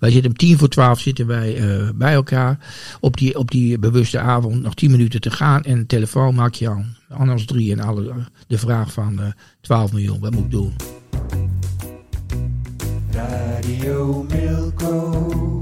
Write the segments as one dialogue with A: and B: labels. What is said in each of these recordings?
A: Wij zitten om 11:10 zitten wij bij elkaar. Op die bewuste avond nog 10 minuten te gaan. En de telefoon maak je aan. Anders 3 en de vraag van 12 miljoen. Wat moet ik doen?
B: Radio Milko.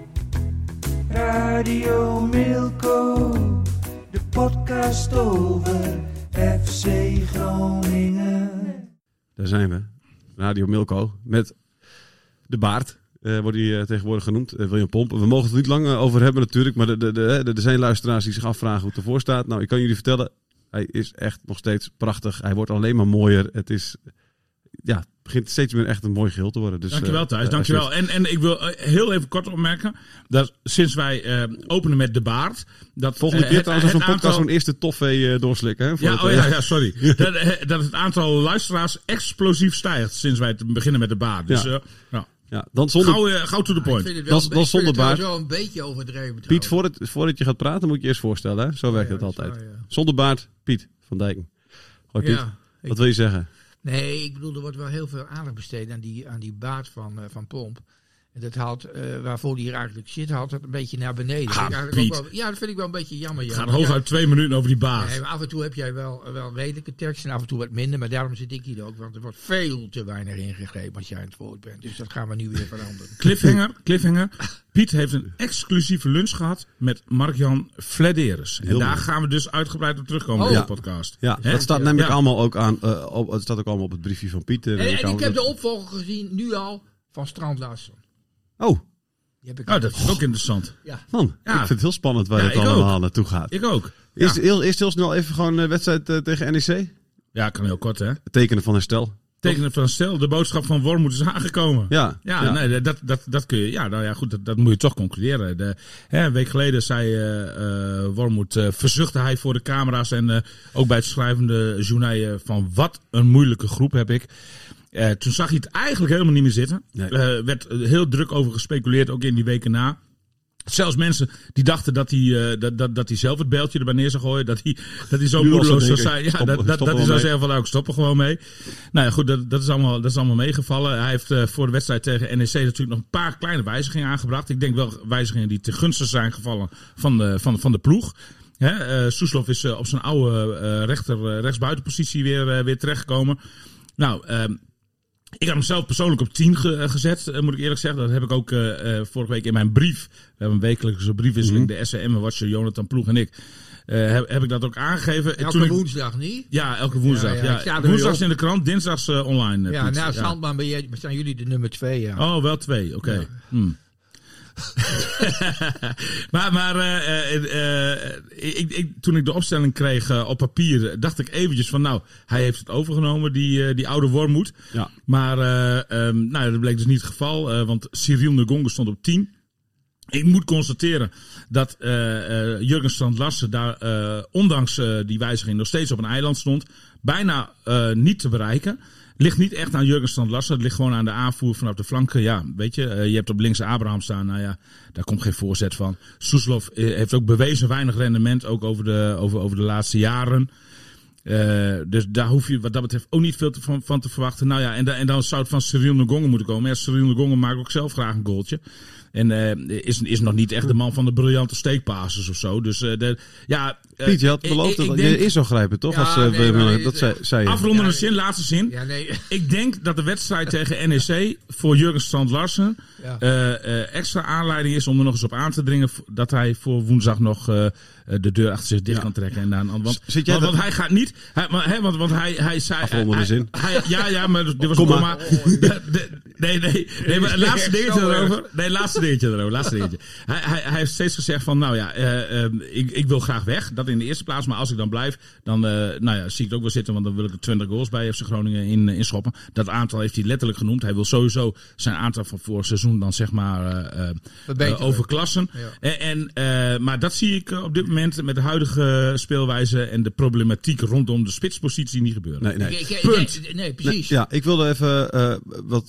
B: Radio Milko. De podcast over FC Groningen.
C: Daar zijn we. Radio Milko. Met de Baard. Wordt hij tegenwoordig genoemd. William Pomp. We mogen het er niet lang over hebben natuurlijk. Maar er zijn luisteraars die zich afvragen hoe het ervoor staat. Nou, ik kan jullie vertellen. Hij is echt nog steeds prachtig. Hij wordt alleen maar mooier. Het is... Ja, het begint steeds meer echt een mooi geheel te worden. Dus,
D: dankjewel Thijs, dankjewel. En ik wil heel even kort opmerken dat sinds wij openen met de Baard...
C: Volgende keer trouwens als een podcast zo'n eerste toffee doorslikken. Hè,
D: sorry. dat het aantal luisteraars explosief stijgt sinds wij beginnen met de Baard. Dus
C: ja, dan zonder...
D: Gauw to the point.
A: Ik vind
C: dan zonder
A: het
C: baard.
A: wel een beetje overdreven.
C: Piet, voordat je gaat praten moet je eerst voorstellen. Hè? Zo werkt het altijd.
A: Waar, ja.
C: Zonder baard, Piet van Dijken. Hoi Piet, wat wil je zeggen?
A: Nee, ik bedoel, er wordt wel heel veel aandacht besteed aan die baard van Pomp. En dat haalt, waarvoor die hier eigenlijk zit, haalt het een beetje naar beneden. Dat vind ik wel een beetje jammer.
D: Het gaat hooguit 2 minuten over die baard.
A: Nee, maar af en toe heb jij wel redelijke tekst en af en toe wat minder. Maar daarom zit ik hier ook, want er wordt veel te weinig ingegrepen als jij aan het woord bent. Dus dat gaan we nu weer veranderen.
D: Cliffhanger. Piet heeft een exclusieve lunch gehad met Mark-Jan Flederis. En daar gaan we dus uitgebreid op terugkomen in de podcast.
C: Ja, dat staat namelijk allemaal ook aan. Het staat ook allemaal op het briefje van Piet.
A: En ik heb de opvolger gezien, nu al, van Strand Larsen.
C: Oh.
D: Dat is ook interessant.
C: Ja. Man, ik vind het heel spannend waar het allemaal naartoe gaat.
D: Ik ook.
C: Is heel snel even gewoon een wedstrijd tegen NEC?
D: Ja, kan heel kort hè.
C: Tekenen van herstel.
D: De boodschap van Wormoed is aangekomen.
C: Ja.
D: Nee, dat kun je. Ja, nou ja, goed, dat moet je toch concluderen. Een week geleden zei Wormoed, verzuchtte hij voor de camera's en ook bij het schrijvende journaal van wat een moeilijke groep heb ik. Toen zag hij het eigenlijk helemaal niet meer zitten. Nee. Werd heel druk over gespeculeerd, ook in die weken na. Zelfs mensen die dachten dat hij zelf het bijltje erbij neer zou gooien. Dat hij zo moedeloos zou zijn. Ja, dat hij zou zeggen van nou, ik stop er gewoon mee. Nou ja, goed, dat is allemaal meegevallen. Hij heeft voor de wedstrijd tegen NEC natuurlijk nog een paar kleine wijzigingen aangebracht. Ik denk wel wijzigingen die ten gunste zijn gevallen van de ploeg. Soeslof is op zijn oude rechtsbuitenpositie weer terechtgekomen. Nou, ik heb hem zelf persoonlijk op 10 gezet, moet ik eerlijk zeggen. Dat heb ik ook vorige week in mijn brief. We hebben een wekelijkse briefwisseling, de SCM-watcher Jonathan Ploeg en ik. Heb ik dat ook aangegeven.
A: Elke woensdag niet?
D: Ja, elke woensdag. Ja. Woensdags in de krant, dinsdags online.
A: Ja, nou, Zandman, zijn jullie de nummer 2. Ja.
D: Oh, wel 2, oké. Ja. Toen ik de opstelling kreeg op papier, dacht ik eventjes van nou, hij heeft het overgenomen, die oude Wormoed. Ja. Maar dat bleek dus niet het geval, want Cyril Ngonge stond op 10. Ik moet constateren dat Jurgen Strand Larsen daar, ondanks die wijziging, nog steeds op een eiland stond. Bijna niet te bereiken. Ligt niet echt aan Jurgen Strand Larsen. Het ligt gewoon aan de aanvoer vanaf de flanken. Ja, weet je, je hebt op links Abraham staan. Nou ja, daar komt geen voorzet van. Soeslof heeft ook bewezen weinig rendement, ook over de laatste jaren. Dus daar hoef je wat dat betreft ook niet veel van te verwachten. Nou ja, en dan zou het van Cyril Ngonge moeten komen. Ja, Cyril Ngonge maakt ook zelf graag een goaltje. En is nog niet echt de man van de briljante steekpasses of zo. Dus
C: Piet, je had beloofd dat je eerst zou grijpen, toch? Dat zei je.
D: Afrondende zin, laatste zin. Ja, nee. Ik denk dat de wedstrijd tegen NEC voor Jurgen Strand Larsen extra aanleiding is om er nog eens op aan te dringen dat hij voor woensdag nog de deur achter zich dicht kan trekken. En dan, want hij gaat niet. Want hij zei.
C: Afrondende zin.
D: Maar dit was komma. Nee, maar het laatste dingetje erover. Nee, laatste dingetje. Hij heeft steeds gezegd van, nou ja, ik wil graag weg. Dat in de eerste plaats. Maar als ik dan blijf, dan zie ik het ook wel zitten. Want dan wil ik er 20 goals bij FC Groningen in schoppen. Dat aantal heeft hij letterlijk genoemd. Hij wil sowieso zijn aantal van vorig seizoen dan zeg maar overklassen. Ja. Maar dat zie ik op dit moment met de huidige speelwijze en de problematiek rondom de spitspositie niet gebeuren.
C: Nee.
A: Nee, precies.
C: Ja, ik wilde even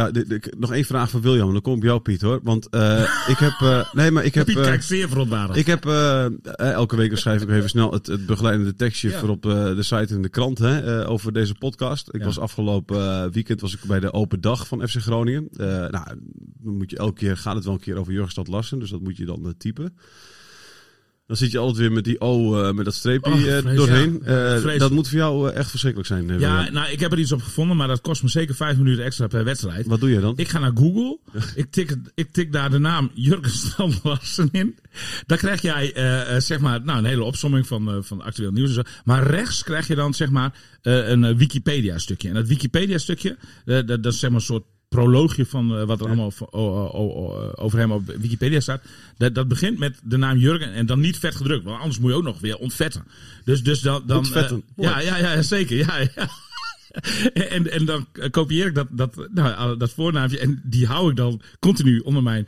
C: nog één vraag voor William. Dan kom ik bij jou, Piet, hoor. Want ik heb...
D: Piet kijkt zeer verontwaardigd.
C: Ik heb elke week schrijf ik even snel het begeleidende tekstje voor op de site en de krant over deze podcast. Ik was afgelopen weekend bij de open dag van FC Groningen. Dan moet je elke keer, gaat het wel een keer over Jurgenstad Larsen, dus dat moet je dan typen. Dan zit je altijd weer met die O, met dat streepje doorheen. Dat moet voor jou echt verschrikkelijk zijn.
D: Ik heb er iets op gevonden, maar dat kost me zeker 5 minuten extra per wedstrijd.
C: Wat doe je dan?
D: Ik ga naar Google, ik tik daar de naam Jurgenstad Larsen in. Dan krijg jij een hele opsomming van actueel nieuws en zo. Maar rechts krijg je dan een Wikipedia stukje. En dat Wikipedia stukje, dat is een soort proloogje van wat er allemaal over hem op Wikipedia staat. Dat begint met de naam Jurgen en dan niet vet gedrukt. Want anders moet je ook nog weer ontvetten. Dus dan
C: ontvetten.
D: Ja, zeker. Ja. En dan kopieer ik dat voornaamje en die hou ik dan continu onder mijn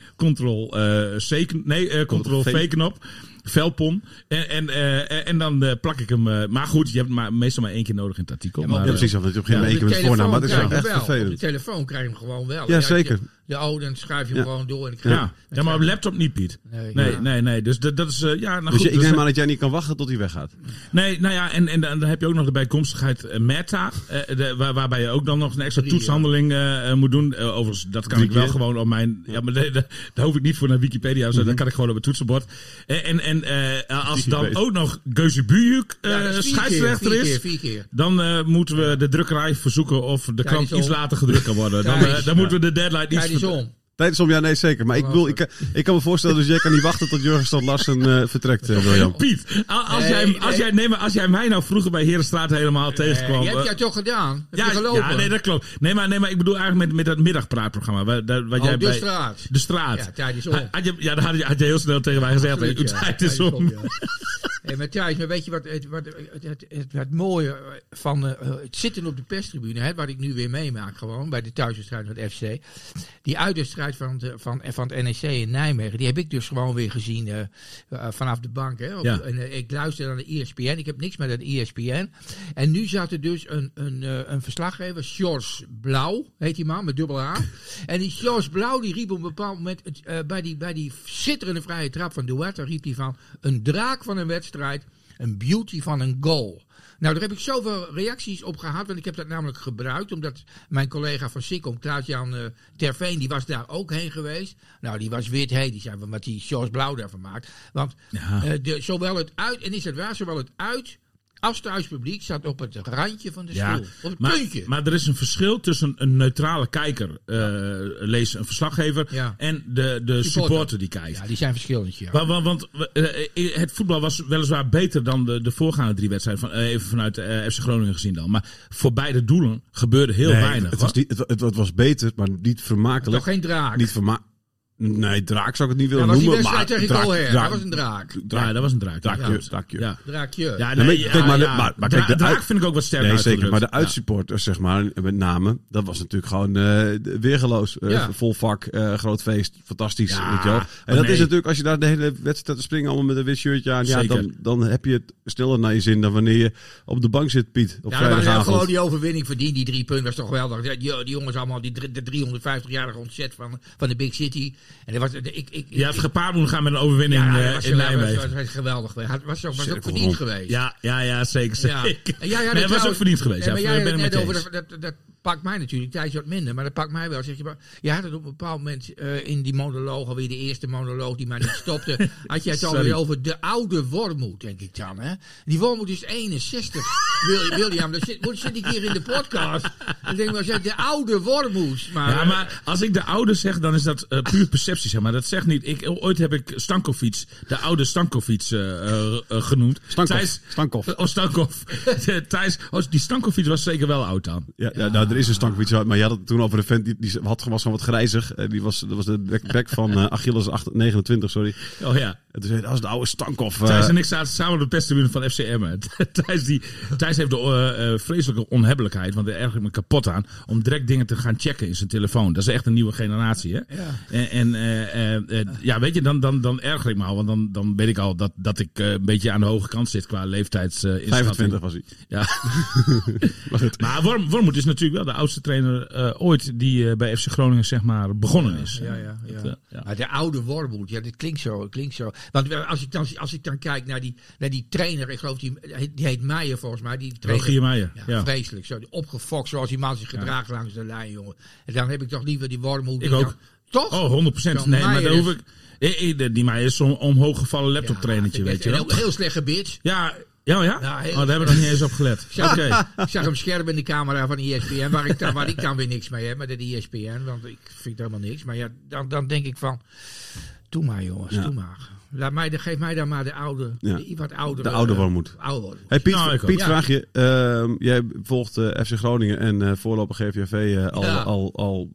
D: Ctrl-V-knop. Velpon. En dan plak ik hem. Maar goed, je hebt meestal maar 1 keer nodig in het artikel.
C: Ja, precies. Want je op geen 1 keer met voornaam. Maar dat is echt vervelend.
A: Op de telefoon krijg je hem gewoon wel.
C: Ja, zeker.
A: Dan schrijf je hem gewoon door. En
D: maar op laptop niet, Piet. Nee. Dus dat is...
C: Dus ik neem aan dat jij niet kan wachten tot hij weggaat.
D: Nee, en dan heb je ook nog de bijkomstigheid Meta. Waarbij je ook dan nog een extra toetshandeling moet doen. Overigens, dat kan ik wel gewoon op mijn... Ja, maar daar hoef ik niet voor naar Wikipedia. Dat kan ik gewoon op het toetsenbord. En als dan ook nog Geuzebujuk scheidsrechter is,
A: 4 keer.
D: Dan moeten we de drukkerij verzoeken of de krant iets later gedrukt kan worden. Dan moeten we de deadline iets...
C: Tijdens om, ja, nee, zeker. Maar ik kan me voorstellen, dus jij kan niet wachten tot Jurgenstad Larsen vertrekt, William.
D: Piet, als jij mij nou vroeger bij Herenstraat helemaal tegenkwam...
A: Je hebt jij toch gedaan?
D: Ja, nee, dat klopt. Nee, maar ik bedoel eigenlijk met dat middagpraatprogramma.
A: De Straat.
D: De Straat.
A: Ja, tijd is om.
D: Dan had je heel snel tegen mij gezegd, uw tijd is om.
A: Maar Thijs, weet je wat het mooie van het zitten op de perstribune, wat ik nu weer meemaak gewoon, bij de thuiswedstrijd van het FC, die uitwedstrijd van het NEC in Nijmegen, die heb ik dus gewoon weer gezien vanaf de bank. En ik luister naar de ESPN, ik heb niks met het ESPN. En nu zat er dus een verslaggever, Sjors Blauw, heet die man, met dubbel A. En die Sjors Blauw, die riep op een bepaald moment, bij die schitterende vrije trap van Duarte, riep hij van een draak van een wedstrijd, een beauty van een goal. Nou, daar heb ik zoveel reacties op gehad, want ik heb dat namelijk gebruikt, omdat mijn collega van Sikkom, Klaas-Jan Terveen, die was daar ook heen geweest. Nou, die was wit heet, die zei wat die Sjors Blauw daarvan maakt. Want zowel het uit, en is het waar, zowel het uit als thuispubliek staat op het randje van de stoel. Op het puntje. Maar
D: er is een verschil tussen een neutrale kijker, lees een verslaggever, en de supporter die kijkt.
A: Ja, die zijn verschillend, ja.
D: Want het voetbal was weliswaar beter dan de voorgaande 3 wedstrijden, even vanuit FC Groningen gezien dan. Maar voor beide doelen gebeurde heel weinig.
C: Het was beter, maar niet vermakelijk.
A: Toch geen draak?
C: Niet vermakelijk. Nee, draak zou ik het niet willen noemen.
A: Dat was een draak.
D: Ja, dat was een draak.
C: Draakje.
A: Draakje.
D: Ja, maar draak vind ik ook wat sterker.
C: Nee, zeker. Maar de uitsupporters, zeg maar, met name, dat was natuurlijk gewoon weergeloos. Vol vak, groot feest, fantastisch. Weet je wel. En dat is natuurlijk, als je daar de hele wedstrijd te springen, allemaal met een wit shirtje aan, dan heb je het sneller naar je zin dan wanneer je op de bank zit, Piet. Op vrijdagavond.
A: Maar gewoon die overwinning verdiend, die 3 punten, was toch geweldig. Die jongens allemaal, de 350-jarige ontzet van de Big City. En dat was,
D: je had gepaard moeten gaan met een overwinning in Nijmegen.
A: Dat was geweldig. Het was ook verdiend geweest.
D: Ja, zeker.
A: Het
D: was ook verdiend geweest.
A: Maar jij had het net over, dat pakt mij natuurlijk tijdens wat minder, maar dat pakt mij wel. Zeg je had het op een bepaald moment in die monoloog, alweer de eerste monoloog die maar niet stopte, had jij het alweer over de oude Wormoed, denk ik dan. Hè? Die Wormoed is 61. William, dat zit ik hier in de podcast. Dan denk ik wel, de oude Wormoed.
D: Maar als ik de oude zeg, dan is dat puur perceptie, zeg maar. Dat zegt niet. Ooit heb ik Stankovic, de oude Stankovic genoemd. Stankov. Thijs, die Stankovic was zeker wel oud dan.
C: Ja, nou, er is een Stankovic, maar je had het toen over een vent die was van wat grijzig. Dat was de back van Achilles 29, sorry.
D: Oh ja.
C: En toen zei dat was de oude Stankov.
D: Thijs en ik zaten samen op de perstribune van FC Emmen. Thijs heeft de vreselijke onhebbelijkheid, want hij ergert me kapot aan, om direct dingen te gaan checken in zijn telefoon. Dat is echt een nieuwe generatie, hè? Ja. Weet je, dan erger ik me al, want dan weet ik al dat ik een beetje aan de hoge kant zit qua leeftijdsinschatting.
C: 25 was hij.
D: Ja. Maar Wormoed is natuurlijk wel de oudste trainer ooit die bij FC Groningen zeg maar begonnen is.
A: Ja.
D: Ja.
A: Maar de oude Wormoed, dit klinkt zo. Want als ik dan kijk naar die trainer, ik geloof die heet Meijer volgens mij. Die trainer,
D: Rogier Meijer.
A: Ja, vreselijk. Zo, opgefokt zoals die man zich gedraagt langs de lijn, jongen. En dan heb ik toch liever die Wormoed.
D: Ik ook.
A: Toch?
D: Oh, 100%. Nee, maar daar hoef ik... Die Meijer is zo'n omhooggevallen laptoptrainertje, weet je wel.
A: Heel slecht gebitst.
D: Ja?
A: Ja,
D: daar hebben we nog niet eens op gelet.
A: Ik zag hem scherp in de camera van ESPN, waar ik dan weer niks mee heb, met de ESPN, want ik vind helemaal niks. Maar ja, dan denk ik van, doe maar jongens, doe maar. Geef mij dan maar de oude, wat oudere.
C: De oude Wormoed. Hey Piet, Piet vraag je. Jij volgt FC Groningen en voorlopig GVAV al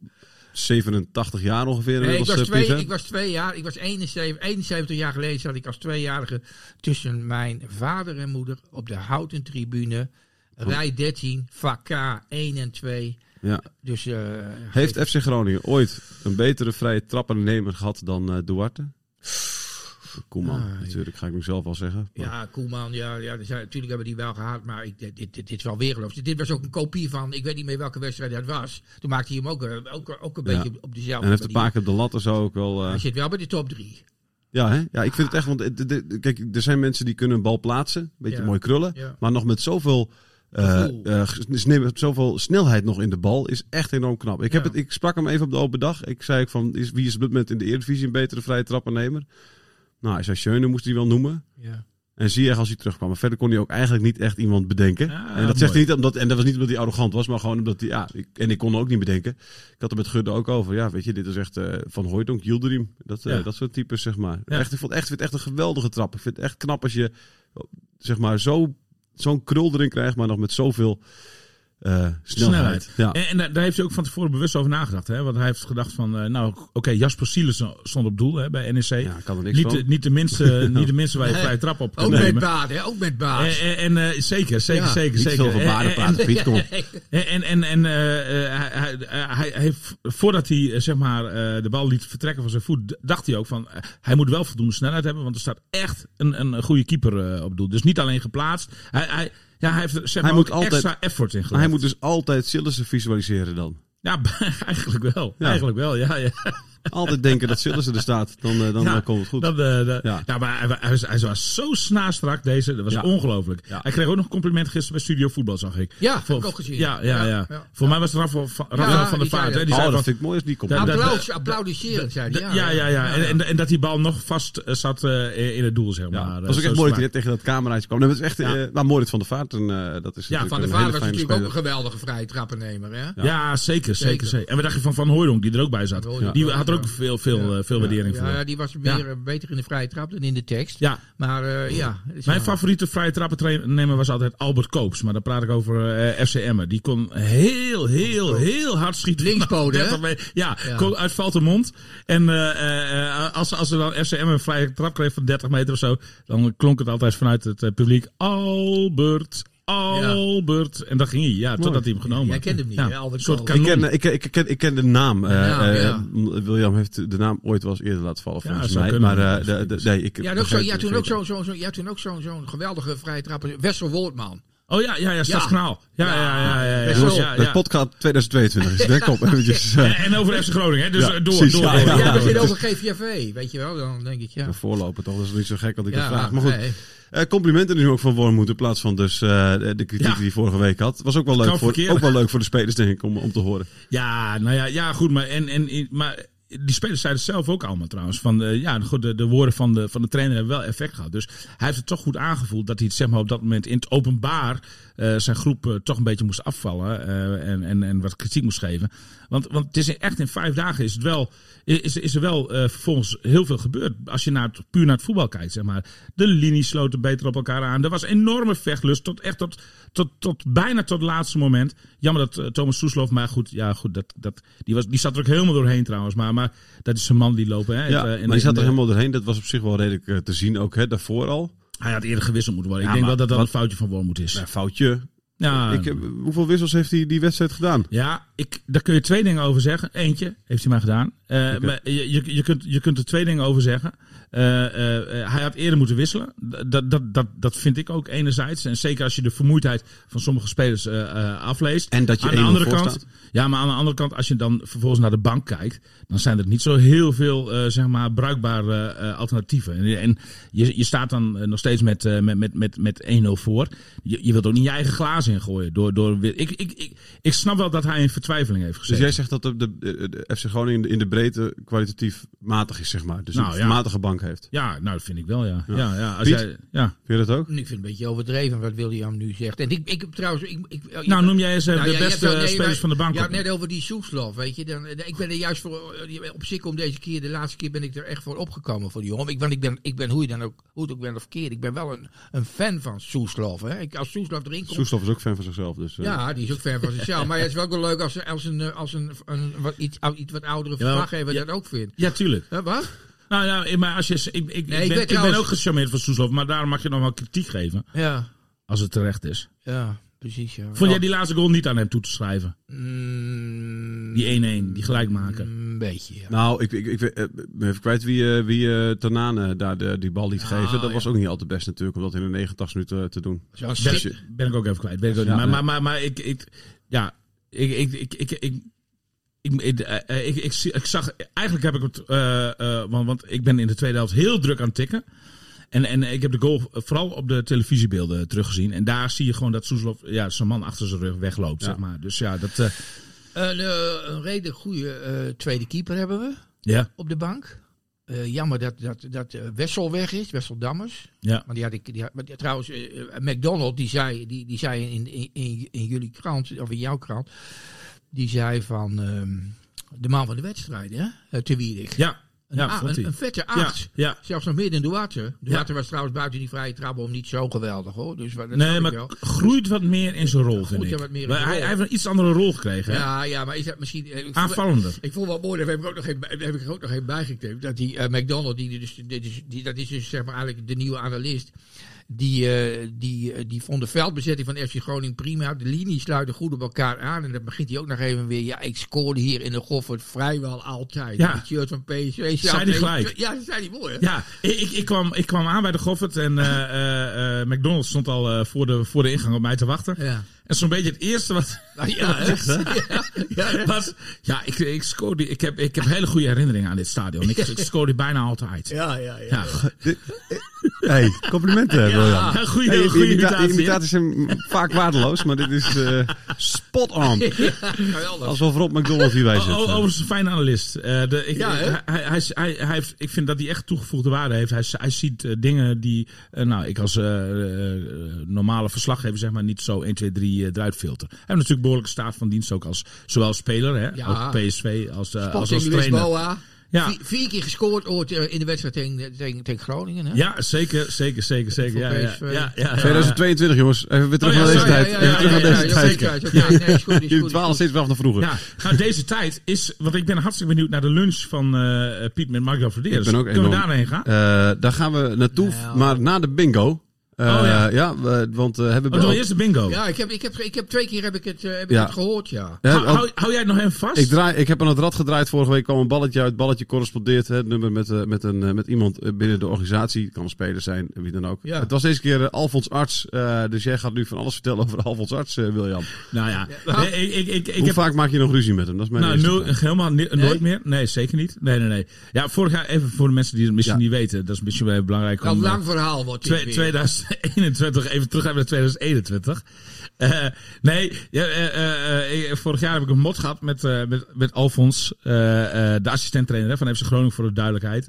C: 87 jaar ongeveer.
A: Nee, ik was 2 jaar. Ik was 71 jaar geleden zat ik als 2-jarige tussen mijn vader en moeder op de houten tribune. Rij 13, vak K 1 en 2.
C: Ja.
A: Dus,
C: heeft FC Groningen ooit een betere vrije trappennemer gehad dan Duarte? Koeman, natuurlijk ga ik nu zelf al zeggen. Maar.
A: Ja, Koeman, natuurlijk hebben we die wel gehad, maar dit is wel weergeloos. Dit was ook een kopie van, ik weet niet meer welke wedstrijd dat was. Toen maakte hij hem ook een beetje op dezelfde.
C: En heeft een paar keer op de lat of zo ook wel.
A: Hij zit wel bij de top 3.
C: Ja, hè? Ja, ik vind het echt, want kijk, er zijn mensen die kunnen een bal plaatsen, een beetje mooi krullen, maar nog met zoveel zoveel snelheid nog in de bal is echt enorm knap. Ik sprak hem even op de open dag. Ik zei van, wie is op dit moment in de Eredivisie een betere vrije trappennemer? Nou, hij zei Schöne, moest hij wel noemen. Ja. En zie je als hij terugkwam. Maar verder kon hij ook eigenlijk niet echt iemand bedenken. Ja, en dat zegt hij niet omdat, en dat was niet omdat hij arrogant was, maar gewoon omdat hij, ik kon ook niet bedenken. Ik had er met Gudde ook over. Ja, weet je, dit is echt Van Hooijdonk, Yildirim. Dat soort types, zeg maar. Ja. Ik vind het echt een geweldige trap. Ik vind het echt knap als je, zeg maar, zo'n krul erin krijgt, maar nog met zoveel snelheid. Ja. En
D: daar heeft hij ook van tevoren bewust over nagedacht. Hè? Want hij heeft gedacht van, Jasper Sielen stond op doel bij NEC.
C: Ja, kan er niks van.
D: Niet de minste waar je vrije trap op kunt nemen.
A: Ook met baat.
D: Zeker.
C: Niet veel van baden praten, Piet, kom op.
D: Hij, voordat hij zeg maar, de bal liet vertrekken van zijn voet, dacht hij ook van, hij moet wel voldoende snelheid hebben, want er staat echt een goede keeper op doel. Dus niet alleen geplaatst. Hij heeft zeg maar, extra effort in gelegd.
C: Maar hij moet dus altijd Sillissen visualiseren dan.
D: Ja, eigenlijk wel. Ja. Eigenlijk wel, ja.
C: Altijd denken dat Sillissen er staat, dan komt het goed.
D: Maar hij was zo snaarstrak deze, dat was ongelooflijk. Ja. Hij kreeg ook nog een compliment gisteren bij Studio Voetbal, zag ik.
A: Ja, heb ik ook gezien.
D: Ja. Voor mij was het Rafael van der Vaart. Die
C: zei dat vind ik mooi als die compliment.
A: Applaudisserend, zei hij.
D: Ja. En dat die bal nog vast zat in het doel, zeg maar.
C: Dat was ook echt mooi dat hij tegen dat cameraatje kwam. Dat is echt mooi Van der Vaart. Dat is
A: Van der Vaart was natuurlijk ook een geweldige vrije trappennemer, hè?
D: Ja, zeker. En wat dacht je van Hooijdonk, die er ook bij zat? Die had er ook veel waardering voor.
A: Ja, die was beter in de vrije trap dan in de tekst.
D: Ja.
A: Maar
D: mijn favoriete vrije trappennemer was altijd Albert Koops. Maar dan praat ik over FC Emmen. Die kon heel hard schieten.
A: Linkspoten, hè?
D: Ja, kon uit Valtemont. En als er dan FC Emmen een vrije trap kreeg van 30 meter of zo, dan klonk het altijd vanuit het publiek Albert. En dan ging hij, totdat hij hem genomen had.
A: Jij kende hem niet, hè? Albert
D: soort kanon.
C: Ik ken de naam. William heeft de naam ooit wel eens eerder laten vallen, volgens mij. Maar
A: je had toen ook zo'n geweldige vrije trapper. Wessel Woordman.
D: Oh ja, Stadskanaal. Ja.
C: Het podcast 2022 is direct op.
D: En over FC Groningen, hè? Dus door.
A: Ja, we zitten over GVAV, weet je wel. Dan denk ik,
C: De voorloper toch, dat is niet zo gek dat ik dat vraag. Maar goed. Complimenten nu ook van Wormoed in plaats van dus de kritiek die hij vorige week had. Was ook wel leuk voor de spelers, denk ik, om te horen.
D: Ja, goed, maar die spelers zeiden het zelf ook allemaal trouwens. Van de woorden van de trainer hebben wel effect gehad. Dus hij heeft het toch goed aangevoeld dat hij het zeg maar op dat moment in het openbaar zijn groep toch een beetje moest afvallen. En wat kritiek moest geven. Want het is echt in 5 dagen is er wel vervolgens heel veel gebeurd. Als je puur naar het voetbal kijkt, zeg maar. De linies sloten beter op elkaar aan. Er was enorme vechtlust tot bijna tot het laatste moment. Jammer dat Thomas Soeslof, maar goed, die zat er ook helemaal doorheen trouwens. Maar dat is een man die lopen. Hè,
C: maar die zat er helemaal doorheen. Dat was op zich wel redelijk te zien ook, hè, daarvoor al.
D: Hij had eerder gewisseld moeten worden. Ik denk wel dat een foutje van Wormoed is.
C: Foutje. Ja, hoeveel wissels heeft hij die wedstrijd gedaan?
D: Ja, Daar kun je 2 dingen over zeggen. Eentje heeft hij maar gedaan. Maar je kunt er 2 dingen over zeggen. Hij had eerder moeten wisselen. Dat vind ik ook enerzijds. En zeker als je de vermoeidheid van sommige spelers afleest.
C: En dat je
D: aan de andere kant, maar aan de andere kant, als je dan vervolgens naar de bank kijkt, dan zijn er niet zo heel veel bruikbare alternatieven. En je staat dan nog steeds met 1-0 voor. Je wilt ook niet je eigen glazen ingooien. Ik snap wel dat hij in vertwijfeling heeft gezet.
C: Dus jij zegt dat de FC Groningen in de breedte kwalitatief matig is, zeg maar. Dus een matige bank heeft.
D: Ja, nou dat vind ik wel, ja.
C: Als jij, vind je dat ook?
A: Ik vind het een beetje overdreven wat William nu zegt. En ik trouwens...
D: noem jij eens de beste spelers van de bank.
A: Ja, net over die Soeslof, weet je. Ik ben er juist voor... Op zich om deze keer, de laatste keer ben ik er echt voor opgekomen voor die jongen. Ik ben hoe het ook ben of verkeerd. Ik ben wel een fan van Soeslof. Als Soeslof erin komt...
C: Soeslof is ook fan van zichzelf. Dus,
A: ja, die is ook fan van zichzelf. Maar het is wel wel leuk als een iets wat oudere verslaggever dat ook vindt.
D: Ja, tuurlijk.
A: Wat?
D: Nou, maar als je... Ik ben ook gecharmeerd van Soeslof, maar daarom mag je nog wel kritiek geven.
A: Ja.
D: Als het terecht is.
A: Ja, precies. Ja.
D: Vond jij die laatste goal niet aan hem toe te schrijven? Die 1-1, die gelijk maken.
A: Een beetje, ja.
C: Nou, ik ben even kwijt wie Tanane daar die bal liet geven. Dat was ook niet al te best natuurlijk, om dat in de 89 minuten te doen.
D: Ben ik ook even kwijt. Weet ik ook niet. Maar ik zag... Eigenlijk heb ik het... want ik ben in de tweede helft heel druk aan het tikken. En ik heb de goal vooral op de televisiebeelden teruggezien. En daar zie je gewoon dat Soeslof zijn man achter zijn rug wegloopt, zeg maar. Dus ja, dat...
A: Een redelijk goede tweede keeper hebben we op de bank. Jammer dat Wessel weg is, Wessel Dammers.
D: Ja.
A: Maar trouwens, McDonald die zei in jullie krant, of in jouw krant, die zei van de man van de wedstrijd, hè, te Wierik.
D: Ja.
A: Een vette arts.
D: Ja.
A: Zelfs nog meer dan Duarte. Duarte was trouwens buiten die vrije trap niet zo geweldig, hoor. Dus
D: maar groeit wat meer in zijn rol, vind ik. Hij heeft een iets andere rol gekregen.
A: Ja, maar is dat misschien...
D: aanvallender.
A: Ik vond wel mooi, daar heb ik ook nog even bijgeknipt. Dat die McDonald, dat is dus zeg maar eigenlijk de nieuwe analist. Die vond de veldbezetting van FC Groningen prima. De linies sluiten goed op elkaar aan. En dan begint hij ook nog even weer. Ja, ik scoorde hier in de Goffert vrijwel altijd.
D: Ja.
A: Het shirt van PSV.
D: Zei hij gelijk.
A: Ja, dat zei hij mooi. Hè?
D: Ja, ik kwam aan bij de Goffert. En McDonald's stond al voor de ingang op mij te wachten. Ja. En zo'n beetje het eerste wat was... Ja, ik scoorde... Ik heb hele goede herinneringen aan dit stadion. Ik scoorde bijna altijd.
A: Ja.
C: Hey, complimenten, William.
D: Ja, goede imitatie.
C: Imitaties zijn vaak waardeloos, maar dit is spot on. Alsof Rob McDonald hier wij zit.
D: Overigens een fijne analist. Ik vind dat hij echt toegevoegde waarde heeft. Hij ziet dingen die ik als normale verslaggever zeg maar niet zo 1, 2, 3 eruit filter. Hij heeft natuurlijk behoorlijke staat van dienst ook als zowel speler, hè, ook PSV als trainer. Ja.
A: 4 keer gescoord ooit in de wedstrijd tegen Groningen. Hè?
D: Ja, zeker. Ja.
C: 2022, jongens. Even weer terug naar deze tijd. Jullie dwalen steeds wel naar vroeger.
D: Ja. Nou, deze tijd is... Want ik ben hartstikke benieuwd naar de lunch van Piet met Marco Verdeers.
C: Kunnen we daarheen gaan? Daar gaan we naartoe, maar na de bingo. Want hebben we
D: eerst de bingo.
A: Ja, ik heb 2 keer heb ik het gehoord, ja.
D: Hou jij het nog even vast?
C: Ik heb aan het rad gedraaid. Vorige week kwam een balletje uit. Het balletje correspondeert. Het nummer met iemand binnen de organisatie. Het kan een speler zijn, wie dan ook. Ja. Het was deze keer Alfons Arts. Dus jij gaat nu van alles vertellen over Alfons Arts, William.
D: Nou ja.
C: Hoe vaak maak je nog ruzie met hem? Dat is mijn
D: helemaal nooit meer. Nee, zeker niet. Nee. Ja, vorig jaar, even voor de mensen die het misschien niet weten. Dat is misschien wel belangrijk.
A: Een lang verhaal wordt dit
D: 2021, even terug naar 2021. Vorig jaar heb ik een mot gehad met Alfons, de assistent-trainer van FC Groningen, voor de duidelijkheid.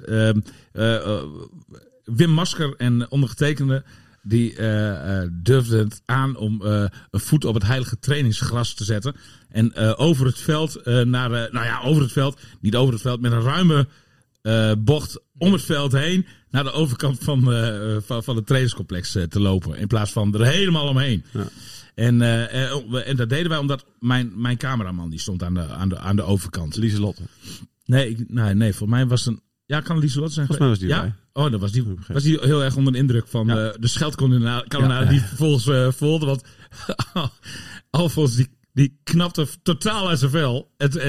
D: Wim Masker en ondergetekende, die durfden het aan om een voet op het heilige trainingsgras te zetten. En over het veld, niet over het veld, met een ruime bocht om het veld heen naar de overkant van het trainingscomplex te lopen. In plaats van er helemaal omheen. Ja. En dat deden wij omdat mijn cameraman die stond aan de overkant.
C: Lieselotte.
D: Nee, volgens mij was het een... Ja, kan Lieselotte zijn?
C: Volgens mij was die bij.
D: Oh, dan was die heel erg onder de indruk van de scheldkanonade die vervolgens volgde. Want Alfons Die knapte totaal uit zijn vel.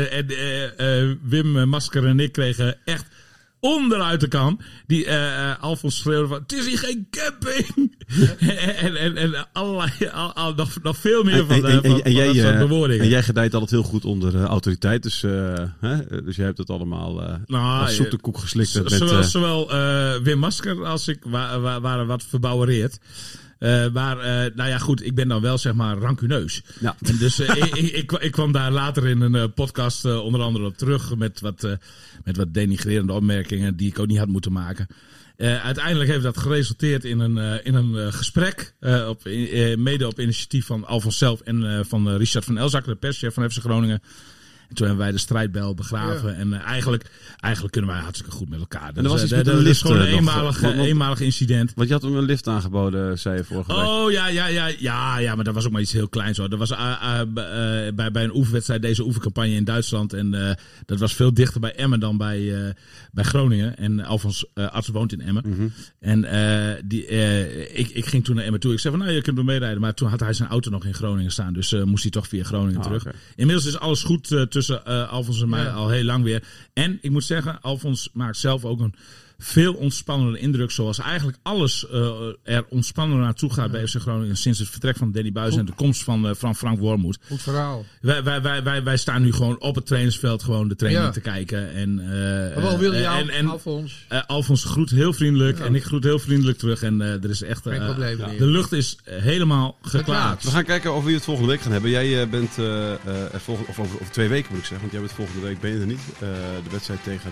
D: Wim Masker en ik kregen echt onderuit de kan. Die Alfons schreeuwde van, het is hier geen camping. en allerlei, nog veel meer van dat soort bewoordingen.
C: En jij gedijt altijd heel goed onder autoriteit. Dus jij hebt het allemaal als zoete koek geslikt.
D: Zowel Wim Masker als ik waren wat verbouwereerd. Maar goed, ik ben dan wel zeg maar rancuneus. Ja. En dus ik kwam daar later in een podcast onder andere op terug met wat denigrerende opmerkingen die ik ook niet had moeten maken. Uiteindelijk heeft dat geresulteerd in een gesprek, mede op initiatief van Alfons zelf en van Richard van Elzakker, de perschef van FC Groningen. En toen hebben wij de strijdbel begraven. Ja. En eigenlijk kunnen wij hartstikke goed met elkaar.
C: En er was iets met een lift.
D: Gewoon een eenmalig incident.
C: Want je had hem een lift aangeboden, zei je vorige week.
D: Oh, ja, maar dat was ook maar iets heel kleins hoor. Dat was bij een oefenwedstrijd, deze oefencampagne in Duitsland. En dat was veel dichter bij Emmen dan bij Groningen. En Alfons arts woont in Emmen. Mm-hmm. En ik ging toen naar Emmen toe. Ik zei van, je kunt me meerijden. Maar toen had hij zijn auto nog in Groningen staan. Dus moest hij toch via Groningen terug. Okay. Inmiddels is alles goed tussen Alfons en mij al heel lang weer. En ik moet zeggen, Alfons maakt zelf ook een veel ontspannende indruk. Zoals eigenlijk alles er ontspannender naartoe gaat bij FC Groningen sinds het vertrek van Danny Buijs en de komst van Frank Wormoed.
A: Goed verhaal.
D: Wij staan nu gewoon op het trainersveld gewoon de training te kijken.
A: Wat wil je, Alfons?
D: Alfons groet heel vriendelijk en ik groet heel vriendelijk terug. En er is echt
A: geen probleem.
D: De lucht is helemaal geklaard.
C: We gaan kijken of we het volgende week gaan hebben. Jij bent over 2 weken moet ik zeggen, want jij bent volgende week ben je er niet. De wedstrijd tegen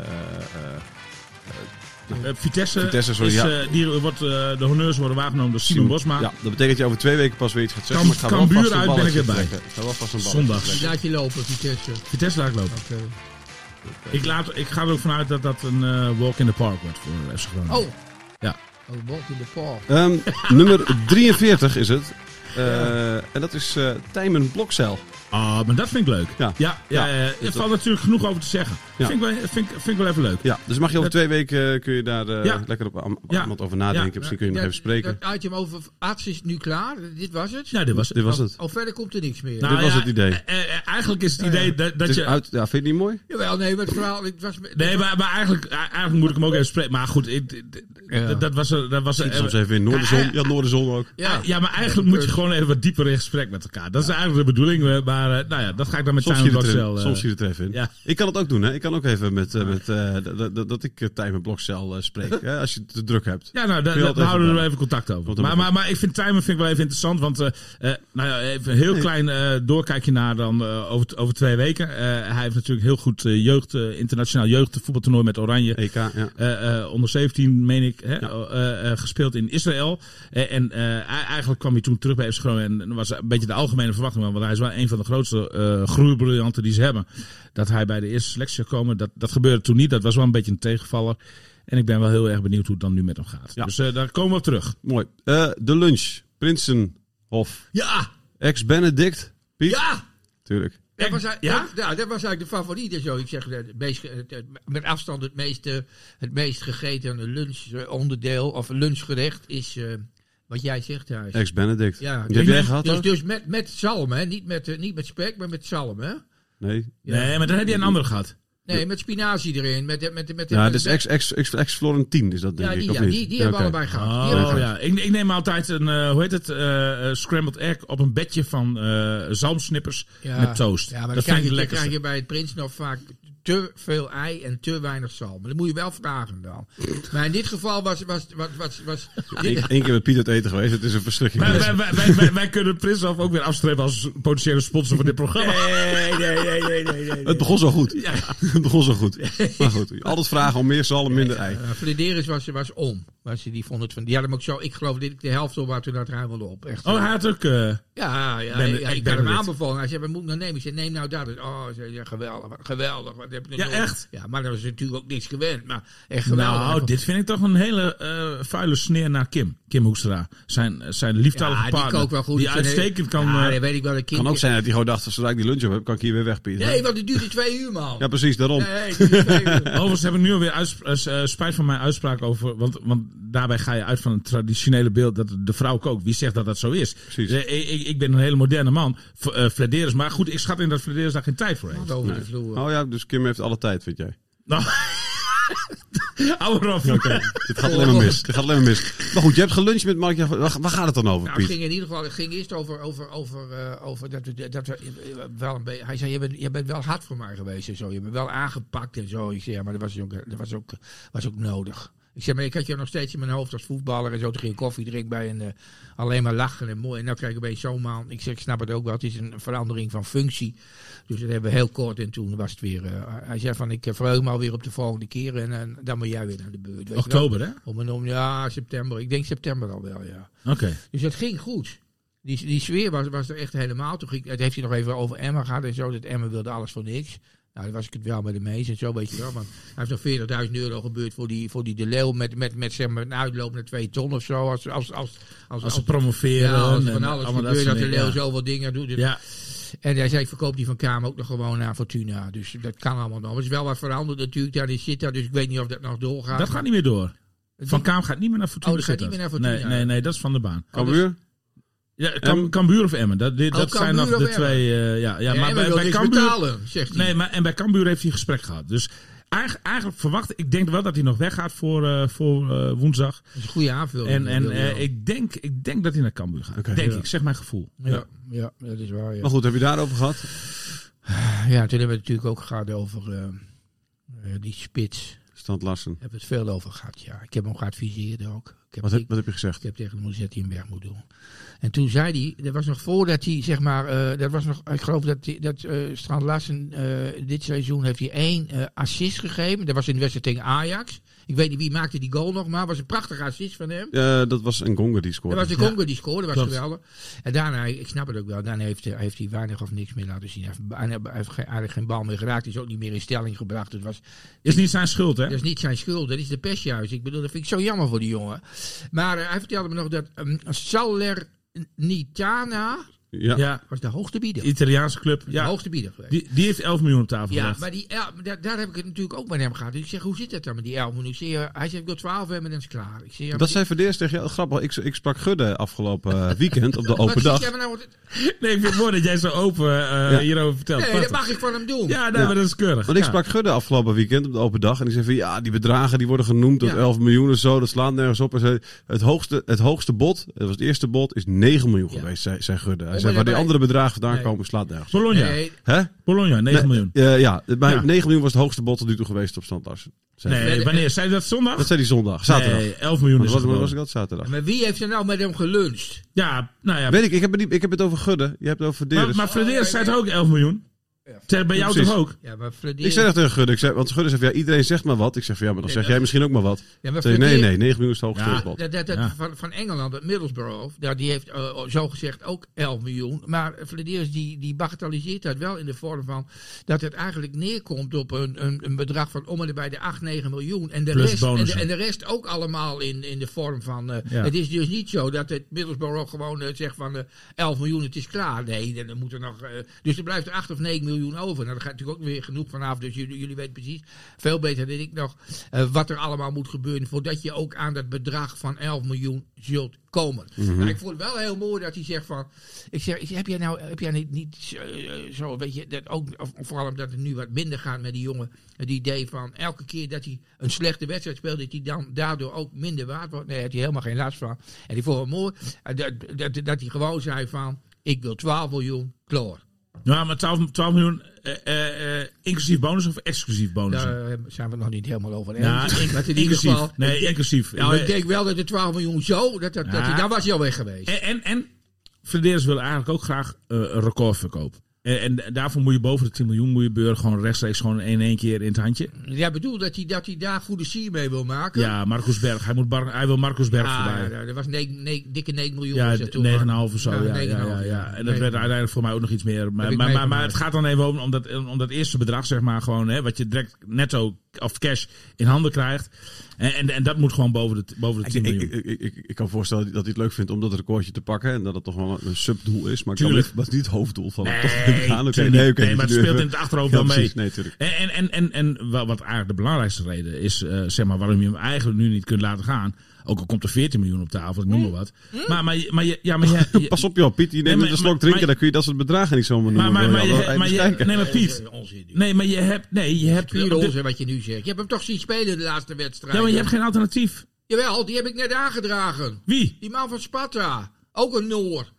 D: Vitesse sorry, die wordt, de honneurs worden waargenomen door Simon Bosma.
C: Ja, dat betekent dat je over 2 weken pas weer iets gaat zeggen.
D: Cambuur uit ben ik erbij.
A: Zondag. Die laat je lopen, Vitesse.
D: Vitesse laat ik lopen. Okay. Ik ga er ook vanuit dat dat een walk in the park wordt voor FC Groningen.
A: Oh.
D: Ja.
A: Walk in the park.
C: Nummer 43 is het. En dat is Tijmen Blokzeil.
D: Maar dat vind ik leuk. Er valt natuurlijk genoeg over te zeggen. Ja. Vind ik wel even leuk.
C: Ja, dus mag je over 2 weken kun je daar lekker op over nadenken. Misschien kun je nog even spreken.
A: Dat item over arts is nu klaar. Dit was het?
D: Ja, dit was het.
A: Verder komt er niks meer.
C: Dit was het idee.
D: Eigenlijk is het idee dat je...
C: vind je het niet mooi?
A: Jawel, nee, maar het verhaal...
D: maar eigenlijk moet ik hem ook even spreken. Maar goed, dat was
C: soms even in Noorderzon. Ja, Noorderzon ook.
D: Ja, maar eigenlijk moet je gewoon even wat dieper in gesprek met elkaar. Dat is eigenlijk de bedoeling. Maar dat ga ik dan met Tijmen Blokzeil.
C: Soms zie je het even in. Ja. Ik kan het ook doen, hè. Ik kan ook even dat ik Tijmen Blokzeil spreek. Hè, als je het te druk hebt.
D: Ja, nou, daar houden we even contact over. Maar ik vind Tijmen wel even interessant. Want even een heel klein doorkijkje naar dan over 2 weken. Hij heeft natuurlijk heel goed internationaal jeugdvoetbaltoernooi met Oranje.
C: EK, ja.
D: Onder 17, meen ik, gespeeld in Israël. Eigenlijk kwam hij toen terug bij FC Groningen. En dat was een beetje de algemene verwachting. Want hij is wel een van de grootste groeibriljanten die ze hebben. Dat hij bij de eerste selectie zou komen. Dat gebeurde toen niet. Dat was wel een beetje een tegenvaller. En ik ben wel heel erg benieuwd hoe het dan nu met hem gaat. Ja. Dus daar komen we op terug.
C: Mooi. De lunch. Prinsenhof.
A: Ja!
C: Ex-Benedict. Piet?
A: Ja!
C: Tuurlijk.
A: Dat was eigenlijk de favoriet. Zo. Ik zeg, met afstand het meest gegeten lunchonderdeel of lunchgerecht is... wat jij zegt thuis.
C: Ex-Benedict.
A: Ja,
C: die heb jij gehad
A: dus met zalm, hè? Niet met spek, maar met zalm, hè?
C: Nee.
D: Ja. Nee, maar dan heb je een andere gehad.
A: Nee, met spinazie erin.
C: Dat is ex-Florentine, is dat denk ik, of niet?
A: Die hebben we allebei gehad.
D: Ja. Ik neem altijd een scrambled egg op een bedje van zalmsnippers met toast.
A: Ja, maar
D: dat
A: dan krijg je bij het Prinsenhof vaak te veel ei en te weinig zalm. Maar dat moet je wel vragen dan. Maar in dit geval was
C: 1 keer met Piet het eten geweest. Het is een verschrikking.
D: Wij kunnen Prinsenhof ook weer afstrepen als potentiële sponsor van dit programma.
A: Nee.
C: Het begon zo goed. Ja. Het begon zo goed. Maar goed, altijd vragen om meer zalm, minder ei.
A: Flederis was om. Die vond het van. Die had hem ook zo. Ik geloof dat ik de helft op had toen dat hij wilde op. Echt.
D: Hij had ook.
A: Ik ben hem aanbevolen. Hij zei, wat moet ik nou nemen? Ik zei, neem nou dat. Geweldig. Wat heb je
D: ja, echt?
A: Ja, maar dat was natuurlijk ook niks gewend. Maar echt geweldig.
D: Nou, dit vind ik toch een hele vuile sneer naar Kim. Kim Hoekstra. Zijn lieftallige
A: die
D: partner.
A: kookt wel goed.
D: Die uitstekend kan...
A: Ja, dat weet ik wel.
C: Kan ook zijn dat hij gewoon dacht, zodra ik die lunch op heb, kan ik hier weer weg, Piet.
A: Nee, want het duurde 2 uur, man.
C: Ja, precies, daarom.
A: Nee, het duurde 2 uur.
D: Overigens heb ik nu alweer spijt van mijn uitspraak over... Want daarbij ga je uit van een traditionele beeld dat de vrouw kookt. Wie zegt dat dat zo is?
C: Precies.
D: Ik ben een hele moderne man. Flederis, maar goed, ik schat in dat Flederis daar geen tijd voor heeft.
A: Over de vloer.
C: Oh ja, dus Kim heeft alle tijd, vind jij.
D: Nou, ouwe Rob.
C: Dit gaat alleen maar mis. Maar goed, je hebt geluncht met Mark. Waar gaat het dan over,
A: Nou,
C: Piet?
A: het ging in ieder geval, het ging eerst over dat we wel een beetje. Hij zei: je bent wel hard voor mij geweest en zo. Je bent wel aangepakt en zo. Ik zei: ja, maar dat was ook nodig. Ik zeg: maar ik had je nog steeds in mijn hoofd als voetballer en zo. Toen ging ik koffie drinken bij en alleen maar lachen en mooi. En nou krijg ik opeens zo'n man. Ik zeg: ik snap het ook wel. Het is een verandering van functie. Dus dat hebben we heel kort en toen was het weer. Hij zei van: ik verheug me alweer op de volgende keer en dan moet jij weer naar de beurt. Weet
D: Oktober,
A: je
D: hè?
A: wel? Om en om, ja, september. Ik denk september al wel, ja.
D: Oké.
A: Dus het ging goed. Die sfeer was er echt helemaal. Toen het heeft hij nog even over Emma gehad en zo. Dat Emma wilde alles voor niks. Nou, daar was ik het wel met hem eens en zo, weet je wel. Want hij heeft nog €40.000 gebeurd voor die De Leeuw met zeg maar, een uitloop naar 2 ton of zo.
D: Als ze promoveren.
A: Ja, als er
D: en
A: van alles
D: allemaal
A: gebeurt, dat De
D: soort
A: Leeuw
D: dingen,
A: zoveel dingen doet.
D: Ja.
A: En hij zei: ik verkoop die van Kamer ook nog gewoon naar Fortuna. Dus dat kan allemaal nog. Er is wel wat veranderd natuurlijk. Ja, die zit daar, dus ik weet niet of dat nog doorgaat.
D: Dat gaat niet meer door. Van Kaam gaat niet meer naar Fortuna.
A: Oh, dat gaat niet meer naar Fortuna.
D: Nee, dat is van de baan.
C: Cambuur?
D: Ja, Cambuur of Emmen. Dat zijn
A: Cambuur
D: nog de
A: of
D: twee. Maar bij
A: Cambuur
D: Cambuur.
A: betalen, zegt hij.
D: Nee, en bij Cambuur heeft hij een gesprek gehad. Dus eigenlijk verwacht ik denk wel dat hij nog weggaat voor woensdag.
A: Dat is een goede aanvulling.
D: En ik denk dat hij naar Cambuur gaat.
C: Oké,
D: denk
C: ja.
D: ik, zeg mijn gevoel.
A: Ja, dat is waar. Ja.
C: Maar goed, heb je daarover gehad?
A: Ja, toen hebben we het natuurlijk ook gehad over die spits.
C: Stand Larsen.
A: Daar hebben we het veel over gehad, ja. Ik heb hem geadviseerd ook.
C: Wat heb je gezegd?
A: Ik heb tegen hem gezegd dat hij hem weg moet doen. En toen zei hij, dat was nog voordat hij, zeg maar, ik geloof dat Strand Larsen dit seizoen heeft hij 1 assist gegeven. Dat was in de wedstrijd tegen Ajax. Ik weet niet wie maakte die goal nog, maar het was een prachtige assist van hem.
C: Dat was een Gonga die scoorde.
A: Dat was de Congo die scoorde, dat was
D: Klopt.
A: geweldig. En daarna, ik snap het ook wel, daarna heeft hij weinig of niks meer laten zien. Hij heeft eigenlijk geen bal meer geraakt. Hij is ook niet meer in stelling gebracht. Het was,
D: Is niet zijn schuld, hè?
A: dat is niet zijn schuld, dat is de pest juist. Ik bedoel, dat vind ik zo jammer voor die jongen. Maar hij vertelde me nog dat Salernitana
C: Ja.
A: was de hoogste bieder.
D: Italiaanse club.
A: De
D: Ja.
A: hoogste bieder geweest.
D: Die heeft 11 miljoen op tafel
A: Ja,
D: gelegd.
A: maar daar heb ik het natuurlijk ook met hem gehad. Dus ik zeg: hoe zit dat dan met die 11 miljoen? Hij zegt: ik wil 12 hebben en dan is het klaar. Ik zeg: ja,
C: Dat zei Verdeers tegen jou. Grappig, ik sprak Gudde afgelopen weekend op de open dag.
D: Nee, ik vind het mooi dat jij zo open hierover vertelt.
A: Nee, dat
D: Prachtig.
A: mag ik van hem doen.
D: Ja, maar dat is keurig.
C: Want ik
D: Ja.
C: sprak Gudde afgelopen weekend op de open dag. En die zei van ja, die bedragen die worden genoemd tot 11 miljoen of zo. Dat slaat nergens op. En zei, het hoogste bod, dat was het eerste bod, is 9 miljoen geweest, zei Gudde. Hij zei waar die andere bedragen vandaan komen, slaat nergens op.
D: Bologna.
A: Nee,
C: Hè?
D: Bologna, 9 miljoen.
C: Ja, maar
D: Ja.
C: 9 miljoen was het hoogste bod tot nu toe geweest op Stand Larsen.
D: Nee, wanneer? Zei je dat zondag?
C: Dat zei die zondag, zaterdag.
D: Nee, 11 miljoen is
C: Was
D: het
C: ik
D: gewoon.
C: dat zaterdag?
A: maar wie heeft er nou met hem geluncht?
D: Ja, nou ja.
C: Weet ik heb het over Gudde. Je hebt het over Verdeers.
D: Maar Frederis zei het ook 11 miljoen. Bij jou
C: precies.
D: toch ook?
A: Ja, maar
C: Ik zei dat tegen Gudde. Want Gudde zei van, ja, iedereen zegt maar wat. Ik zeg van ja, maar dan zeg jij misschien ook maar wat.
A: Ja, maar
C: Zei, nee, 9 miljoen is het hoogste
D: Ja.
C: bod.
A: Dat van Engeland, het Middlesbrough, die heeft zo gezegd ook 11 miljoen. Maar Flederis die bagatelliseert dat wel in de vorm van dat het eigenlijk neerkomt op een bedrag van om en bij de 8-9 miljoen. En de,
D: Plus
A: rest,
D: bonussen.
A: en de rest ook allemaal in de vorm van... Het is dus niet zo dat het Middlesbrough gewoon zegt van 11 miljoen, het is klaar. Nee, dan moet er nog... dus er blijft er 8 of 9 miljoen over. Nou, daar gaat natuurlijk ook weer genoeg vanaf. Dus jullie weten precies, veel beter dan ik nog, wat er allemaal moet gebeuren voordat je ook aan dat bedrag van 11 miljoen zult komen. Nou, ik vond het wel heel mooi dat hij zegt van... Ik zeg, heb jij niet zo, weet je, dat ook, of vooral omdat het nu wat minder gaat met die jongen, het idee van elke keer dat hij een slechte wedstrijd speelt, dat hij dan daardoor ook minder waard wordt. Nee, daar heeft hij helemaal geen last van. En ik vond het mooi dat hij gewoon zei van, ik wil 12 miljoen, klaar.
D: Ja, maar 12 miljoen inclusief bonus of exclusief bonus?
A: Daar zijn we nog niet helemaal over eens.
D: Ja,
A: Maar in ieder
D: inclusief.
A: geval,
D: Nee, inclusief.
A: nou, ik denk wel dat de 12 miljoen zo, dan was hij al weg geweest.
D: En Flederis wil eigenlijk ook graag een recordverkoop. En daarvoor moet je boven de 10 miljoen moet je Beur gewoon rechtstreeks gewoon in één keer in het handje.
A: Ja, bedoel dat hij daar goede sier mee wil maken.
D: Ja, Marcus Berg. Hij wil Marcus Berg voorbij.
A: Ja, dat was dikke 9 miljoen.
D: Ja,
A: was dat toen,
D: 9,5 of zo.
A: Ja,
D: Ja. En dat werd uiteindelijk voor mij ook nog iets meer. Maar het gaat dan even om dat eerste bedrag, zeg maar, gewoon, hè, wat je direct netto of cash in handen krijgt. En dat moet gewoon boven de 10 miljoen.
C: Ik kan me voorstellen dat hij het leuk vindt om dat recordje te pakken. En dat het toch wel een subdoel is. Maar
D: Tuurlijk.
C: dat is niet het hoofddoel van
D: Nee,
C: het.
D: maar het speelt in het achterhoofd wel mee.
C: Precies, nee, tuurlijk.
D: En wat eigenlijk de belangrijkste reden is, zeg maar, waarom je hem eigenlijk nu niet kunt laten gaan. Ook al komt er 14 miljoen op tafel, ik noem maar wat. Maar
C: Pas op joh, Piet. Je neemt een slok drinken, dan kun je dat soort bedragen niet zomaar noemen.
D: Maar Piet. Nee, maar je hebt...
A: Spieroze, wat je nu zegt. Je hebt hem toch zien spelen de laatste wedstrijd.
D: Ja, maar je hebt geen alternatief.
A: Jawel, die heb ik net aangedragen.
D: Wie?
A: Die man van Sparta. Ook een Noor.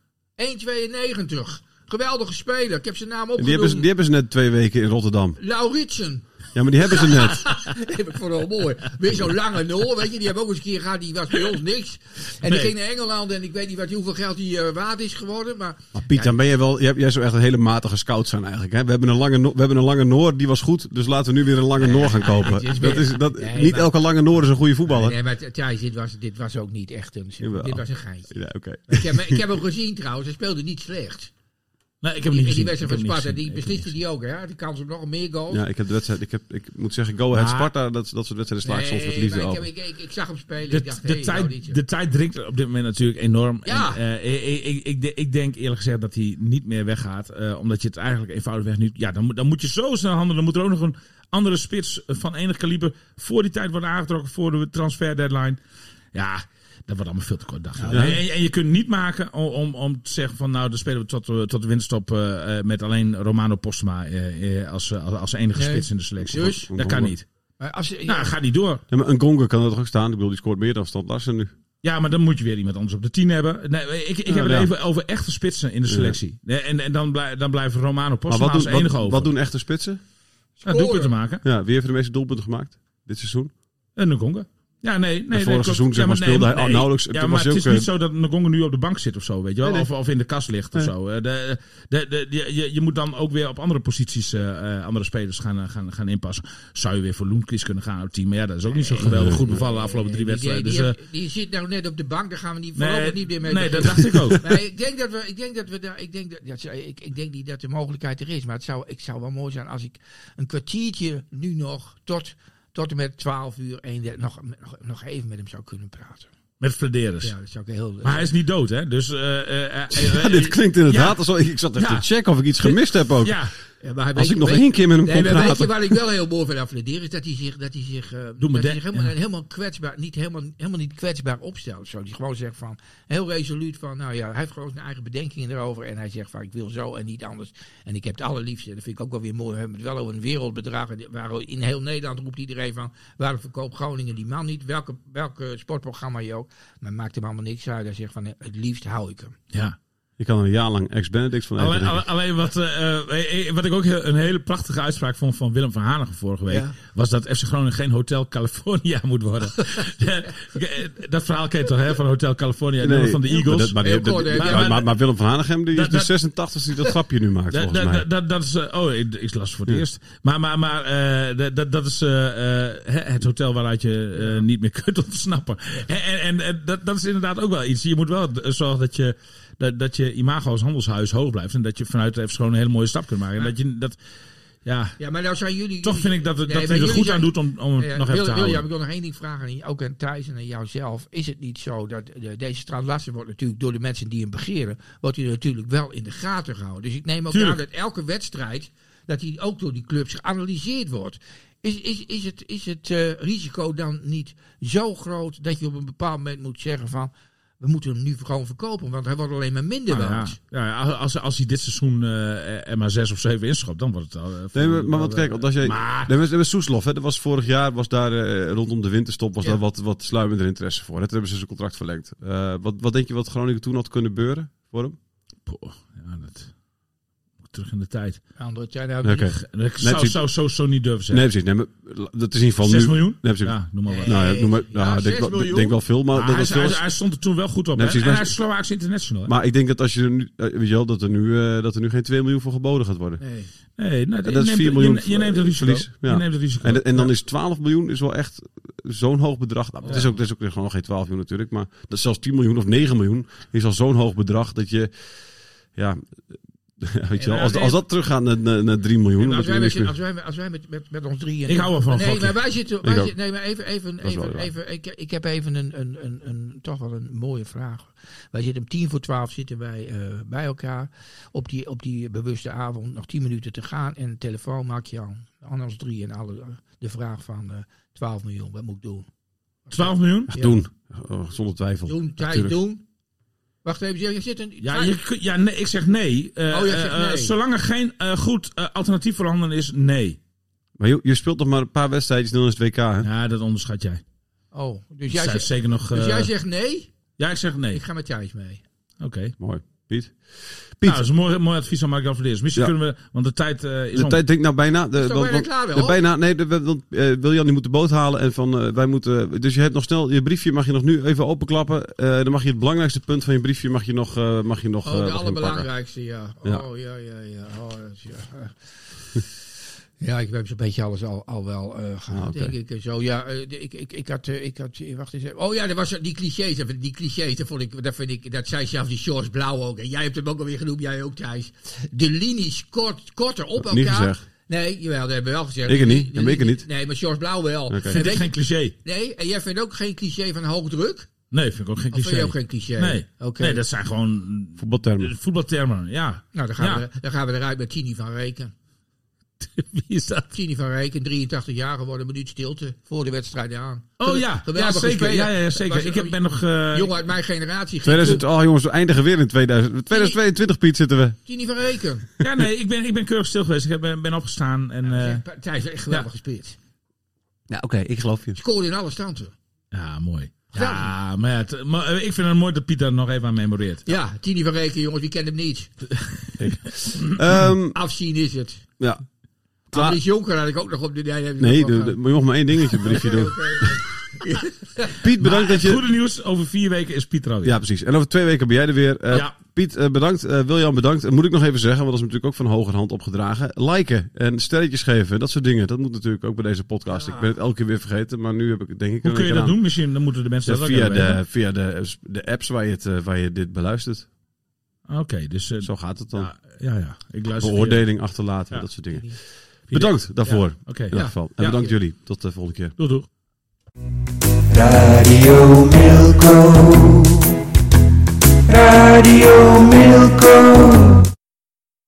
A: 1,92. Geweldige speler. Ik heb zijn naam opgenoemd.
C: Die hebben ze net 2 weken in Rotterdam.
A: Lauritsen.
C: Ja, maar die hebben ze net.
A: Dat heb ik vooral mooi. Weer zo'n lange Noor, weet je. Die hebben ook eens een keer gehad, die was bij ons niks. En die ging naar Engeland en ik weet niet hoeveel geld die waard is geworden. Maar
C: Piet, dan ben je wel... Jij zou echt een hele matige scout zijn eigenlijk. Hè? We hebben een lange Noor, die was goed. Dus laten we nu weer een lange Noor gaan kopen. Niet elke lange Noor is een goede voetballer.
A: Nee, maar Thijs, dit was ook niet echt een... Dit was een geintje.
C: Ja, okay.
A: Ik heb hem gezien trouwens, hij speelde niet slecht.
D: Nee, ik heb hem niet gezien.
A: Die wedstrijd van Sparta, die besliste die ook, hè? Die kans op nog meer goals.
C: Ja, ik heb de wedstrijd. Ik moet zeggen, Go Ahead Sparta, dat soort wedstrijden sla ik soms met liefde over.
A: Ik zag hem spelen.
D: De tijd dringt op dit moment natuurlijk enorm.
A: Ja.
D: En, ik denk eerlijk gezegd dat hij niet meer weggaat. Omdat je het eigenlijk eenvoudigweg niet... Ja, dan moet je zo snel handelen. Dan moet er ook nog een andere spits van enig kaliber voor die tijd worden aangetrokken voor de transfer deadline. Ja... Dat wordt allemaal veel te kort dag. Ja. En je kunt niet maken om te zeggen van nou, dan spelen we tot de winterstop met alleen Romano Postma als enige spits in de selectie.
A: Dus?
D: Dat kan niet. Gaat niet door.
C: Ja, maar een Gonga kan er toch ook staan? Ik bedoel, die scoort meer dan Stant Larsen nu.
D: Ja, maar dan moet je weer iemand anders op de 10 hebben. Nee, ik heb het even over echte spitsen in de selectie. Ja. En dan blijft Romano Postma als enige over.
C: Wat doen echte spitsen?
D: Doelpunten maken.
C: Ja, wie heeft de meeste doelpunten gemaakt dit seizoen?
D: En Ngonga. Ja, nee.
C: Vorig seizoen zeg maar, speelde hij nauwelijks.
D: Ja, maar het is niet zo dat Ngonga nu op de bank zit of zo, weet je wel? Of in de kast ligt of zo. Je moet dan ook weer op andere posities andere spelers gaan inpassen. Zou je weer voor Loenquist kunnen gaan op het team. Maar ja, dat is ook niet zo geweldig goed bevallen de afgelopen 3 wedstrijden.
A: Die zit nou net op de bank, daar gaan we niet voorlopig niet meer mee.
D: Nee, dat dacht ik ook.
A: Nee, ik denk niet dat de mogelijkheid er is. Maar het zou wel mooi zijn als ik een kwartiertje nu nog tot en met 12 uur nog even met hem zou kunnen praten.
D: Met Flederis.
A: Ja, dat zou ik heel...
D: Maar hij is niet dood, hè? Dus,
C: dit klinkt inderdaad alsof ik zat even te checken of ik iets gemist heb ook.
A: Ja. Maar
C: als ik nog 1 keer met hem kon praten.
A: Weet je wat ik wel heel mooi vind aan Flederis? Dat hij zich helemaal kwetsbaar, helemaal niet kwetsbaar opstelt. Zo. Die gewoon zegt van, heel resoluut van, nou ja, hij heeft gewoon zijn eigen bedenkingen erover. En hij zegt van, ik wil zo en niet anders. En ik heb het allerliefste, dat vind ik ook wel weer mooi. We hebben het wel over een wereldbedrag. Waar in heel Nederland roept iedereen van, waarom verkoopt Groningen die man niet? Welke sportprogramma je ook. Maar maakt hem allemaal niks uit. Hij zegt van, het liefst hou ik hem.
D: Ja.
C: Je kan er een jaar lang ex-Benedict van eten.
D: Alleen wat ik ook een hele prachtige uitspraak vond van Willem van Hanegem vorige week, was dat FC Groningen geen Hotel California moet worden. Dat verhaal ken je toch, hè, van Hotel California, van de Eagles.
C: Maar Willem van Hanegem, die is de 86 die dat grapje nu maakt, volgens mij.
D: Dat is, ik las het voor het eerst. Maar dat is het hotel waaruit je niet meer kunt ontsnappen. En dat is inderdaad ook wel iets. Je moet wel zorgen dat je imago als handelshuis hoog blijft. En dat je vanuit de FC gewoon een hele mooie stap kunt maken. En ja, maar nou zijn jullie... Toch vind ik dat hij er goed aan doet om het nog even te houden.
A: Ik wil nog 1 ding vragen, ook aan Thijs en aan jouzelf. Is het niet zo dat deze Strand Larsen wordt natuurlijk door de mensen die hem begeren, wordt hij natuurlijk wel in de gaten gehouden. Dus ik neem ook aan dat elke wedstrijd, dat hij ook door die clubs geanalyseerd wordt. Is het risico dan niet zo groot dat je op een bepaald moment moet zeggen van, we moeten hem nu gewoon verkopen, want hij wordt alleen maar minder waard.
D: Ja, als hij dit seizoen er maar 6 of 7 inschopt, dan wordt het al...
C: maar wat kijk, als jij... Er was Soeslof, hè, dat was vorig jaar, was daar rondom de winterstop, was daar wat sluimender interesse voor. Toen hebben ze zijn contract verlengd. Wat denk je wat Groningen toen had kunnen beuren voor hem?
D: Dat... Terug in de tijd.
A: Andere tijd
D: ik zou zo niet durven zeggen.
C: Nee, precies. Nee, maar dat is in ieder geval
D: 6
C: nu.
D: miljoen?
C: Nee,
D: ja, noem maar wat.
C: Denk wel veel, maar
D: hij stond er toen wel goed op. En hij is Slovaaks international. Hè?
C: Maar ik denk dat als je er nu, weet je wel, dat er nu geen 2 miljoen voor geboden gaat worden.
D: Nee,
C: dat is 4 miljoen.
D: Je neemt het risico.
C: Ja.
D: Je neemt het risico.
C: En dan is 12 miljoen is wel echt zo'n hoog bedrag. Nou, het is ook gewoon geen 12 miljoen natuurlijk, maar dat zelfs 10 miljoen of 9 miljoen is al zo'n hoog bedrag dat je Weet je wel, als dat teruggaat naar 3 miljoen... dan
A: Als
C: heb je niks meer.
A: wij met ons drieën...
D: Ik hou wel van
A: Nee,
D: gokken.
A: maar wij zitten...
C: Ik ook.
A: Nee, maar
C: Dat is wel waar.
A: ik heb even toch wel een mooie vraag. Wij zitten om 11:10 zitten wij bij elkaar. Op die bewuste avond nog 10 minuten te gaan. En de telefoon maak je aan ons drie. En de vraag van 12 miljoen. Wat moet ik doen?
D: 12 miljoen?
C: Ja, doen. Zonder twijfel.
A: Doen, tijd
C: Natuurlijk.
A: doen. Wacht even, je zit een...
D: Nee, ik zeg nee.
A: jij zegt nee.
D: Zolang er geen goed alternatief voorhanden is, nee.
C: Maar je speelt nog maar een paar wedstrijdjes, dan is het WK, hè?
D: Ja, dat onderschat jij.
A: Oh, dus
D: Jij
A: jij zegt,
D: zeker nog...
A: jij zegt nee?
D: Ja, ik zeg nee.
A: Ik ga met Thijs mee.
D: Oké.
C: Mooi. Piet?
D: Nou, dat is een mooi advies van Mark-Jan Verdeers. Misschien
C: Ja.
D: kunnen we... Want de tijd is
C: De
D: om.
C: tijd denkt nou bijna...
A: Is toch bijna klaar wel?
C: bijna, nee, want Wiljan die moet de boot halen. En van, wij moeten... Dus je hebt nog snel... Je briefje mag je nog nu even openklappen. Dan mag je het belangrijkste punt van je briefje mag je nog
A: Oh, de
C: inpakken.
A: allerbelangrijkste, ja.
C: Ja.
A: Oh, ja. Oh, dat is, ja. Ja, ik heb zo'n beetje alles al wel gehad,
C: oké.
A: denk ik. Zo, ja, ik had, wacht eens even. Oh ja, er was die clichés, dat vind ik, dat zei zelfs die George Blauw ook. En jij hebt hem ook alweer genoemd, jij ook Thijs. De linies korter op elkaar.
C: Niet gezegd.
A: Nee, jawel, dat hebben we wel gezegd.
C: Ik het niet, dat ben ik het niet.
A: Nee, maar George Blauw wel.
C: Oké.
D: Vind ik geen cliché.
A: Nee, en jij vindt ook geen cliché van hoogdruk?
D: Nee, vind ik ook geen
A: Of vind
D: cliché.
A: je ook geen cliché?
D: Nee.
A: Oké.
D: Nee, dat zijn gewoon
C: Voetbaltermen.
D: voetbaltermen. Ja.
A: Nou, dan gaan we eruit met Tini van Reken.
D: Wie is dat?
A: Tini van Reken, 83 jaar geworden, minuut stilte voor de wedstrijd aan.
D: Oh ja,
A: Geweldige
D: zeker.
A: speler.
D: Ja, zeker. Ik ben nog...
A: Jongen uit mijn generatie.
C: 2000, oh jongens, we eindigen weer in 2022, Piet, zitten we.
A: Tini van Reken.
D: Ja, nee, ik ben keurig stil geweest. Ik ben opgestaan en...
A: Thijs, echt geweldig gespeeld.
C: Ja, oké, ik geloof je.
A: Scoorde in alle standen.
D: Ja, mooi.
A: Geweldig.
D: Ja, maar ik vind het mooi dat Piet daar nog even aan memoreert.
A: Ja, Tini van Reken, jongens, wie kent hem niet? Afzien is het.
C: Ja. Klaar.
A: Andries Jonker had ik ook nog op de...
C: Nee, maar je mag maar één dingetje op het briefje doen. Piet, bedankt dat
D: Het
C: je...
D: goede nieuws, over 4 weken is Piet er alweer.
C: Ja, precies. En over 2 weken ben jij er weer.
D: Ja.
C: Piet, bedankt. Wiljan, bedankt. Moet ik nog even zeggen, want dat is natuurlijk ook van hogerhand opgedragen. Liken en sterretjes geven, dat soort dingen. Dat moet natuurlijk ook bij deze podcast. Ik ben het elke keer weer vergeten, maar nu heb ik het denk ik...
D: Hoe kun je dat doen? Misschien dan moeten de mensen dat ook weten.
C: Via de apps waar je dit beluistert.
D: Oké, dus...
C: Zo gaat het dan.
D: Ja. Ik luister
C: Beoordeling achterlaten,
D: Ja.
C: dat soort dingen. Bedankt daarvoor.
D: Ja, oké.
C: In ieder geval. En
D: Ja.
C: bedankt jullie. Tot de volgende keer.
D: Doei.
B: Radio Milko. Radio Milko.